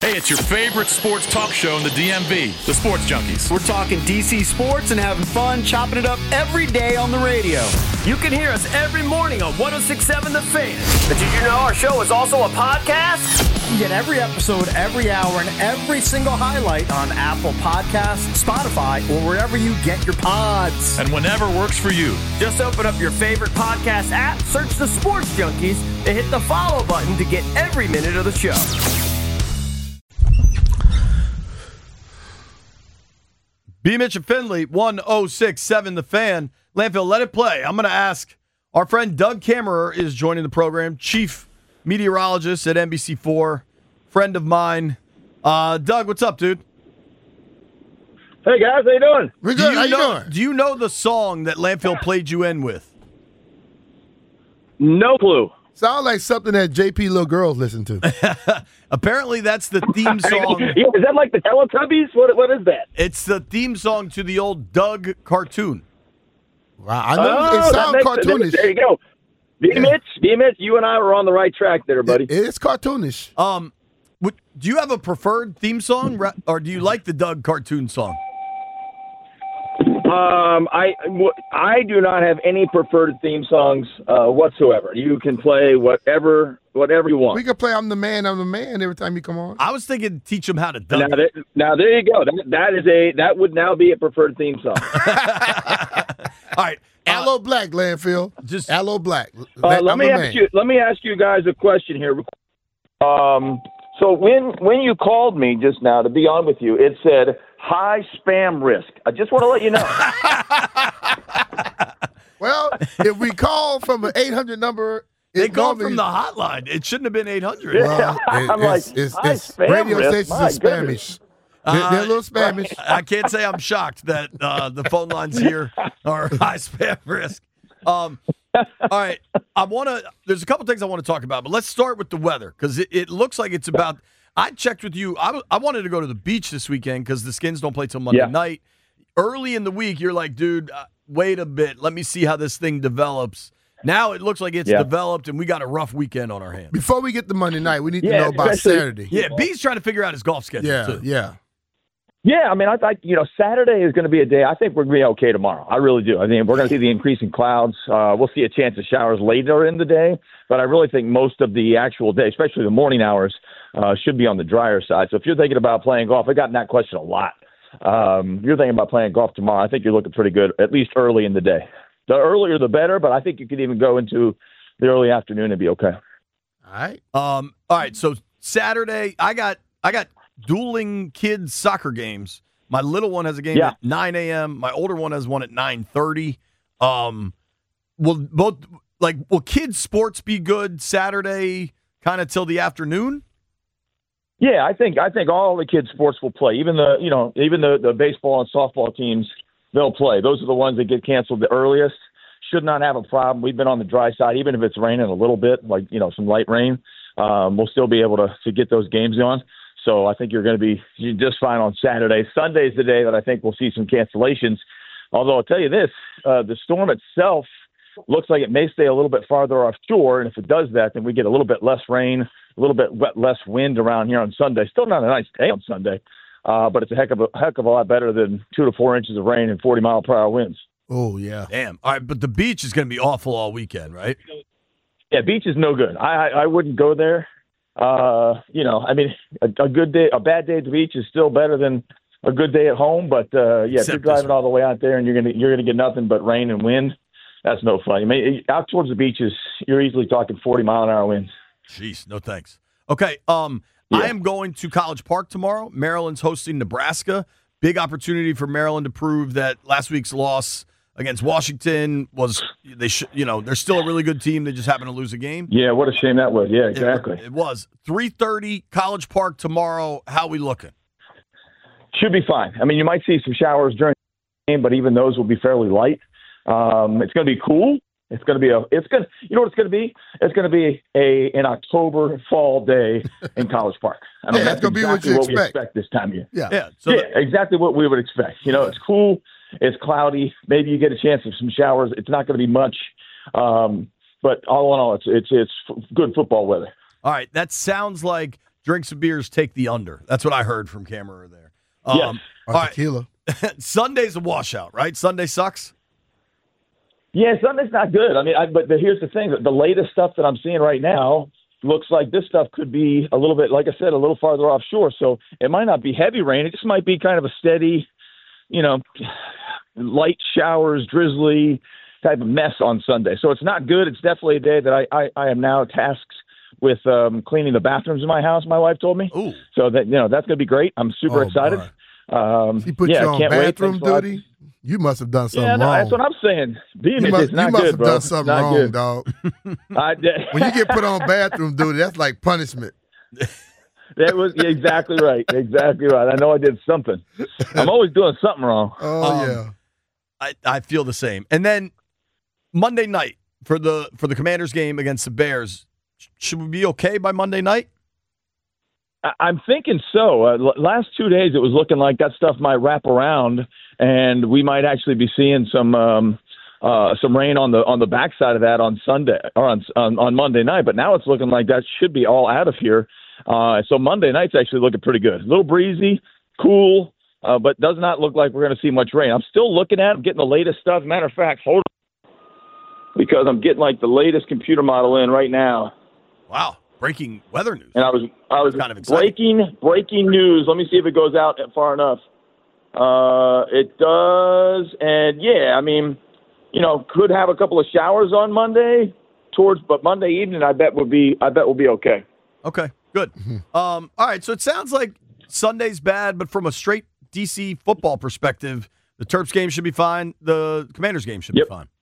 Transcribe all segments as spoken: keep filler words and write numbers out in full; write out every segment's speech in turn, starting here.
Hey, it's your favorite sports talk show in the D M V, the Sports Junkies. We're talking D C sports and having fun, chopping it up every day on the radio. You can hear us every morning on one oh six point seven The Fan. But did you know our show is also a podcast? You get every episode, every hour, and every single highlight on Apple Podcasts, Spotify, or wherever you get your pods. And whenever works for you. Just open up your favorite podcast app, search the Sports Junkies, and hit the follow button to get every minute of the show. B. Mitch and Finley, one oh six point seven The Fan. Landfill, let it play. I'm going to ask, our friend Doug Kammerer is joining the program, chief meteorologist at N B C four, friend of mine. Uh, Doug, what's up, dude? Hey, guys, how you doing? We're Do good. you How you know, doing? do you know the song that Landfill played you in with? No clue. Sound like something that J P little girls listen to. Apparently, that's the theme song. Yeah, is that like the Teletubbies? What What is that? It's the theme song to the old Doug cartoon. Wow, I know Oh, it that sounds makes- cartoonish. There you go. B. Yeah. Mitch, B. Mitch, you and I were on the right track there, buddy. It- it's cartoonish. Um, would, do you have a preferred theme song, ra- or do you like the Doug cartoon song? Um, I I do not have any preferred theme songs uh, whatsoever. You can play whatever whatever you want. We could play "I'm the Man, I'm the Man" every time you come on. I was thinking teach them how to Now, Doug. there, now there you go. That, that is a that would now be a preferred theme song. All right. Uh, Aloe Black, landfill. just- Aloe Black. Uh, I'm let me the ask man. you. Let me ask you guys a question here. Um, so when when you called me just now to be on with you, it said high spam risk. I just want to let you know. Well, if we call from an eight hundred number, They it called normally- from the hotline. It shouldn't have been eight hundred. Yeah. Well, it- I'm like, it's, it's, high it's spam radio risk, stations my are Spanish. goodness. They're, they're a little Spanish. I can't say I'm shocked that uh, the phone lines here are high spam risk. Um, all right. I want to, there's a couple things I want to talk about, but let's start with the weather because it, it looks like it's about, I checked with you. I, w- I wanted to go to the beach this weekend because the Skins don't play till Monday Yeah. night. Early in the week, you're like, dude, uh, wait a bit. Let me see how this thing develops. Now it looks like it's Yeah. developed and we got a rough weekend on our hands. Before we get to Monday night, we need to Yeah, know about especially- Saturday. Yeah, B's trying to figure out his golf schedule, yeah, too. yeah. Yeah, I mean, I think, you know, Saturday is going to be a day. I think we're going to be okay tomorrow. I really do. I mean, we're going to see the increase in clouds. Uh, we'll see a chance of showers later in the day. But I really think most of the actual day, especially the morning hours, uh, should be on the drier side. So if you're thinking about playing golf, I've gotten that question a lot. Um, if you're thinking about playing golf tomorrow, I think you're looking pretty good, at least early in the day. The earlier, the better. But I think you could even go into the early afternoon and be okay. All right. Um, all right, so Saturday, I got I got dueling kids soccer games. My little one has a game Yeah. at nine a.m. My older one has one at nine thirty. Um, will both like will kids sports be good Saturday, kind of till the afternoon? Yeah, I think I think all the kids' sports will play. Even the you know even the, the baseball and softball teams, they'll play. Those are the ones that get canceled the earliest. Should not have a problem. We've been on the dry side, even if it's raining a little bit, like you know some light rain. Um, we'll still be able to to get those games on. So I think you're going to be just fine on Saturday. Sunday's the day that I think we'll see some cancellations. Although I'll tell you this, uh, the storm itself looks like it may stay a little bit farther offshore, and if it does that, then we get a little bit less rain, a little bit wet, less wind around here on Sunday. Still not a nice day on Sunday, uh, but it's a heck of a heck of a lot better than two to four inches of rain and forty mile per hour winds. Oh, yeah. Damn. All right, but the beach is going to be awful all weekend, right? Yeah, beach is no good. I I, I wouldn't go there. Uh, you know, I mean, a, a good day, a bad day at the beach is still better than a good day at home. But uh, yeah, Except if you're this driving one. all the way out there and you're gonna you're gonna get nothing but rain and wind, that's no fun. I mean, out towards the beaches, you're easily talking forty mile an hour winds. Jeez, no thanks. Okay, um, Yeah. I am going to College Park tomorrow. Maryland's hosting Nebraska. Big opportunity for Maryland to prove that last week's loss against Washington was they should you know they're still a really good team. They just happened to lose a game. Yeah, what a shame that was. Yeah, It- exactly. It, was three thirty College Park tomorrow. How we looking? Should be fine. I mean, you might see some showers during the game, but even those will be fairly light. Um, it's going to be cool. It's going to be a. It's going. You know what it's going to be? It's going to be a an October fall day in College Park. I mean, Yeah, that's it's gonna be what exactly you what we expect. expect this time of year. Yeah. Yeah. So yeah, exactly what we would expect. You know, it's cool. It's cloudy. Maybe you get a chance of some showers. It's not going to be much, um, but all in all, it's it's it's f- good football weather. all right, that sounds like drinks and beers take the under. That's what I heard from Cameron there. Yes. Um, Or all right. tequila. Sunday's a washout, right? Sunday sucks? Yeah, Sunday's not good. I mean, I, but the, here's the thing: the latest stuff that I'm seeing right now looks like this stuff could be a little bit, like I said, a little farther offshore. So it might not be heavy rain. It just might be kind of a steady, you know, light showers, drizzly type of mess on Sunday. So it's not good. It's definitely a day that I, I, I am now tasked with um, cleaning the bathrooms in my house. My wife told me. Ooh. So that, you know, that's going to be great. I'm super Oh, excited. Um, He put yeah, you on can't wait. bathroom Thanks a lot. duty. You must have done something Yeah, no, wrong. that's what I'm saying. Being you it must, is not you must good, have bro. done something Not wrong, good. dog. I did. When you get put on bathroom duty, that's like punishment. That was yeah, exactly right. Exactly right. I know I did something. I'm always doing something wrong. Oh Um, yeah. I, I feel the same. And then Monday night for the for the Commanders game against the Bears, should we be okay by Monday night? I- I'm thinking so. Uh, l- last two days, it was looking like that stuff might wrap around, and we might actually be seeing some um, uh, some rain on the on the backside of that on Sunday or on, on on Monday night. But now it's looking like that should be all out of here. Uh, so Monday night's actually looking pretty good. A little breezy, cool, uh, but does not look like we're going to see much rain. I'm still looking at, I'm getting the latest stuff. Matter of fact, hold on, because I'm getting like the latest computer model in right now. Wow. Breaking weather news. And I was I was Kind of exciting. breaking breaking news. Let me see if it goes out far enough. Uh, it does, and yeah, I mean, you know, could have a couple of showers on Monday towards, but Monday evening, I bet would be I bet will be okay. Okay, good. Um, all right, so it sounds like Sunday's bad, but from a straight D C football perspective, the Terps game should be fine. The Commanders game should Yep. be fine.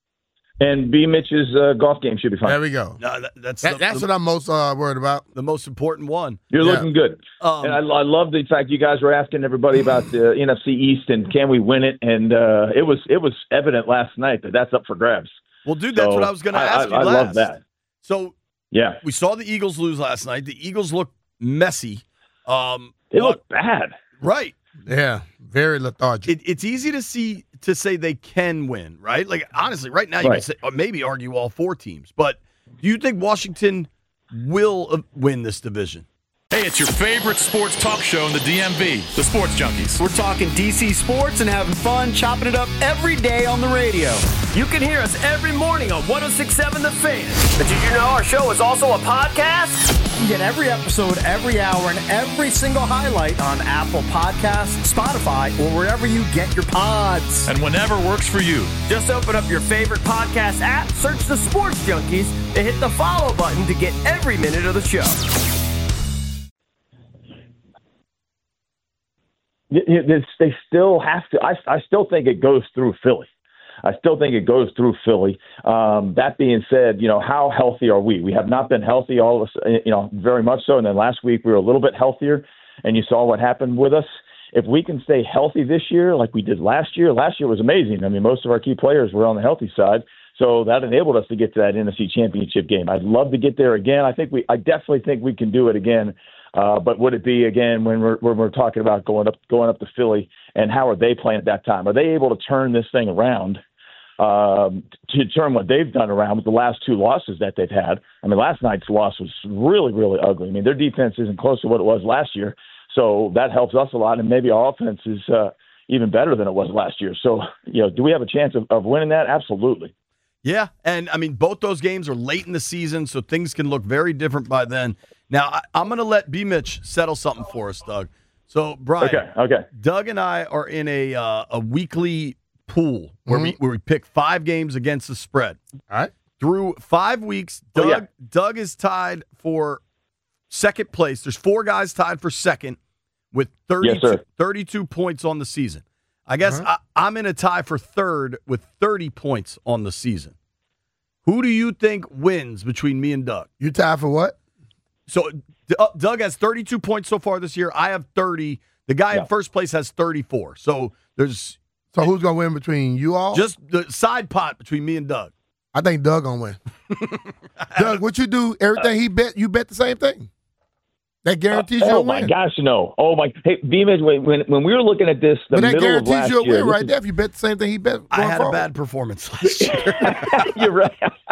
And B. Mitch's uh, golf game should be fine. There we go. No, that, that's That, the, that's the, what I'm most uh, worried about. the most important one. You're Yeah. looking good. Um, And I, I love the fact you guys were asking everybody about the N F C East and can we win it? And uh, it was it was evident last night that that's up for grabs. well, dude, that's So what I was going to I- ask I- you I last. love that. So Yeah, we saw the Eagles lose last night. The Eagles look messy. Um, it but- looked bad. right. Yeah, very lethargic. It, it's easy to see to say they can win, right? Like honestly, right now you Right. can say, or maybe argue all four teams. But do you think Washington will uh, win this division? Hey, it's your favorite sports talk show in the D M V, the Sports Junkies. We're talking D C sports and having fun, chopping it up every day on the radio. You can hear us every morning on one oh six point seven The Fan. But did you know our show is also a podcast? You get every episode, every hour, and every single highlight on Apple Podcasts, Spotify, or wherever you get your pods. And whenever works for you. Just open up your favorite podcast app, search The Sports Junkies, and hit the follow button to get every minute of the show. It- it's- they still have to. I, I still think it goes through Philly. I still think it goes through Philly. Um, that being said, you know, how healthy are we? We have not been healthy all of us, you know, very much so. And then last week we were a little bit healthier, and you saw what happened with us. If we can stay healthy this year, like we did last year, last year was amazing. I mean, most of our key players were on the healthy side, so that enabled us to get to that N F C Championship game. I'd love to get there again. I think we, I definitely think we can do it again. Uh, but would it be again when we're when we're talking about going up going up to Philly, and how are they playing at that time? Are they able to turn this thing around? Um, to turn what they've done around with the last two losses that they've had. I mean, last night's loss was really, really ugly. I mean, their defense isn't close to what it was last year, so that helps us a lot. And maybe our offense is uh, even better than it was last year. So, you know, do we have a chance of, of winning that? Absolutely. Yeah, and I mean, both those games are late in the season, so things can look very different by then. Now, I, I'm going to let B. Mitch settle something for us, Doug. So, Brian, Okay. Okay. Doug and I are in a uh, a weekly pool where we where we pick five games against the spread. All right. Through five weeks, Doug Oh, yeah. Doug is tied for second place. There's four guys tied for second with thirty-two, Yes, sir. thirty-two points on the season. I guess I, I'm in a tie for third with thirty points on the season. Who do you think wins between me and Doug? You tied for what? So D- uh, Doug has thirty-two points so far this year. I have thirty. The guy Yeah. in first place has thirty-four. So there's So who's gonna win between you all? just the side pot between me and Doug. I think Doug gonna win. Doug, what you do? Everything he bet, you bet the same thing. That guarantees you a oh win. my gosh, no! Oh my! Hey, B-Mitch, when when when we were looking at this, the But that middle of guarantees last you a year, win this right is- there if you bet the same thing he bet. I going had forward. a bad performance last year. You're right.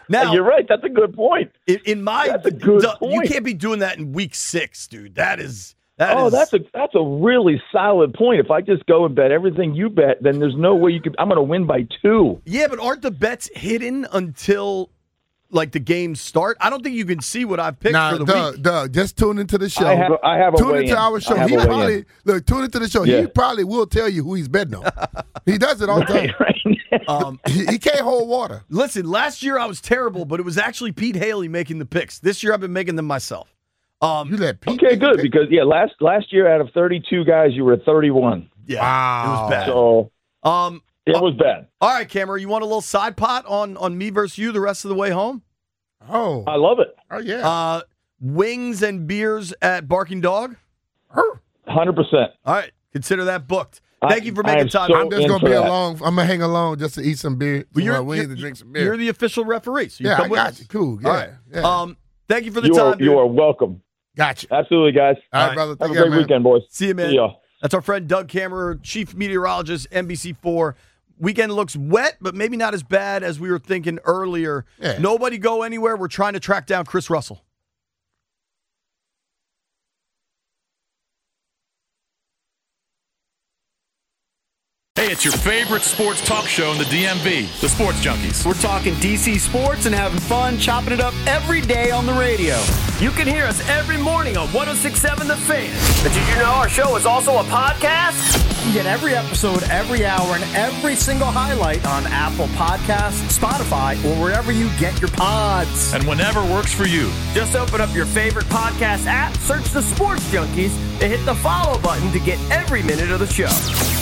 Now you're right. That's a good point. In, in my, That's a good the, point. you can't be doing that in week six, dude. That is that oh, is, that's a that's a really solid point. If I just go and bet everything you bet, then there's no way you could. I'm going to win by two. Yeah, but aren't the bets hidden until like the games start? I don't think you can see what I've picked Nah, for the Doug, week. Doug, just tune into the show. I have, I have a Tune way into in. our show. I have He a way probably in. look. Tune into the show. Yeah. He probably will tell you who he's betting on. He does it all the time. Right, right. Um, He, he can't hold water. listen, last year I was terrible, but it was actually Pete Haley making the picks. This year I've been making them myself. Um, You let Pete. Okay, make good it. because yeah, last last year out of thirty-two guys, you were at thirty-one. yeah, Wow. it was bad. So Um, it was bad. all right, Cameron, you want a little side pot on on me versus you the rest of the way home? Oh, I love it. oh yeah. Uh, wings and beers at Barking Dog. one hundred percent. All right, consider that booked. I- Thank you for I making am time. so I'm just gonna into be that. along. I'm gonna hang along just to eat some beer, But some you're, uh, wings, you're, and drink some beer. you're the official referee, so you yeah, come I with got us. you. Cool. Yeah. All right. yeah. Um, thank you for the You time. are you dude. are welcome. got you. Absolutely, guys. All right, right. brother. Have Take a care, great man. weekend, boys. See you, man. See ya. That's our friend Doug Kammerer, chief meteorologist, N B C four. Weekend looks wet, but maybe not as bad as we were thinking earlier. Yeah. Nobody go anywhere. We're trying to track down Chris Russell. Hey, it's your favorite sports talk show in the D M V, the Sports Junkies. We're talking D C sports and having fun, chopping it up every day on the radio. You can hear us every morning on one oh six point seven The Fan. But did you know our show is also a podcast? You get every episode, every hour, and every single highlight on Apple Podcasts, Spotify, or wherever you get your pods. And whenever works for you. Just open up your favorite podcast app, search The Sports Junkies, and hit the follow button to get every minute of the show.